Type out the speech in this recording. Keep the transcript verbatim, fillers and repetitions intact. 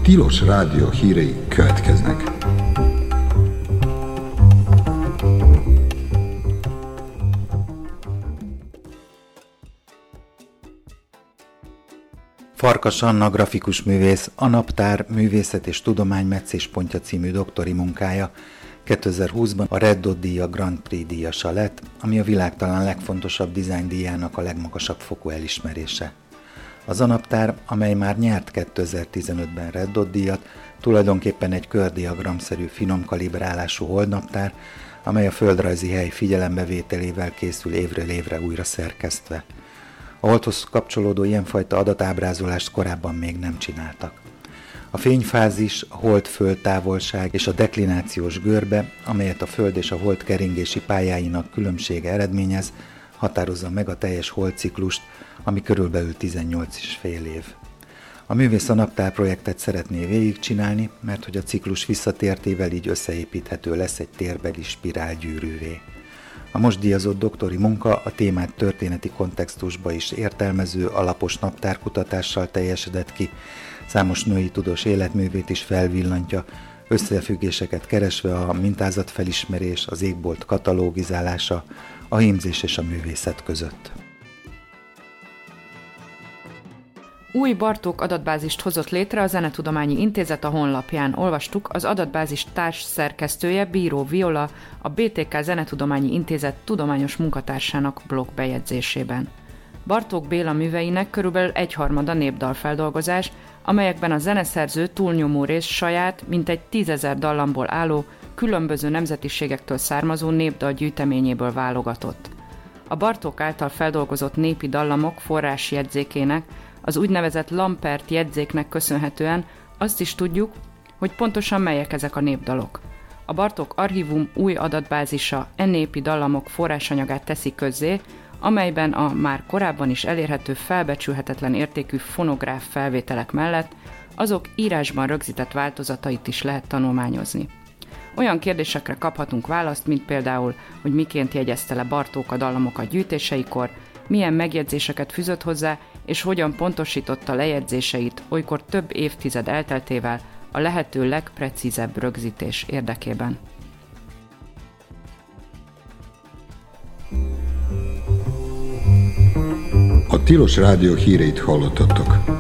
Tilos Rádió hírei következnek. Farkas Anna grafikus művész, a Naptár Művészet és Tudomány Meccéspontja című doktori munkája kétezer-húszban a Red Dot díja Grand Prix díjasa lett, ami a világ talán legfontosabb design díjának a legmagasabb fokú elismerése. Az A Naptár, amely már nyert kétezer-tizenötben Red Dot díjat, tulajdonképpen egy kördiagramszerű finom kalibrálású holdnaptár, amely a földrajzi hely figyelembevételével készül évről évre újra szerkesztve. A holdhoz kapcsolódó ilyenfajta adatábrázolást korábban még nem csináltak. A fényfázis, a hold-föld távolság és a deklinációs görbe, amelyet a Föld és a hold keringési pályáinak különbsége eredményez, határozza meg a teljes holdciklust, ami körülbelül tizennyolc és fél év. A művész a Naptár projektet szeretné végigcsinálni, mert hogy a ciklus visszatértével így összeépíthető lesz egy térbeli spirálgyűrűvé. A most díjazott doktori munka a témát történeti kontextusba is értelmező, alapos naptárkutatással teljesedett ki, számos női tudós életművét is felvillantja, összefüggéseket keresve a mintázatfelismerés, az égbolt katalogizálása, a hímzés és a művészet között. Új Bartók adatbázist hozott létre a Zenetudományi Intézet a honlapján. Olvastuk, az adatbázis társszerkesztője Bíró Viola a bé té ká Zenetudományi Intézet tudományos munkatársának blog bejegyzésében. Bartók Béla műveinek körülbelül egyharmada népdalfeldolgozás, amelyekben a zeneszerző túlnyomó rész saját, mintegy tízezer dallamból álló, különböző nemzetiségektől származó népdal gyűjteményéből válogatott. A Bartók által feldolgozott népi dallamok forrásjegyzékének, az úgynevezett Lampert jegyzéknek köszönhetően azt is tudjuk, hogy pontosan melyek ezek a népdalok. A Bartók Archívum új adatbázisa e népi dallamok forrásanyagát teszi közzé, amelyben a már korábban is elérhető felbecsülhetetlen értékű fonográf felvételek mellett azok írásban rögzített változatait is lehet tanulmányozni. Olyan kérdésekre kaphatunk választ, mint például, hogy miként jegyezte le Bartók a dallamokat gyűjtéseikor, milyen megjegyzéseket fűzött hozzá, és hogyan pontosította lejegyzéseit olykor több évtized elteltével a lehető legprecízebb rögzítés érdekében. A Tilos Rádió híreit hallottatok.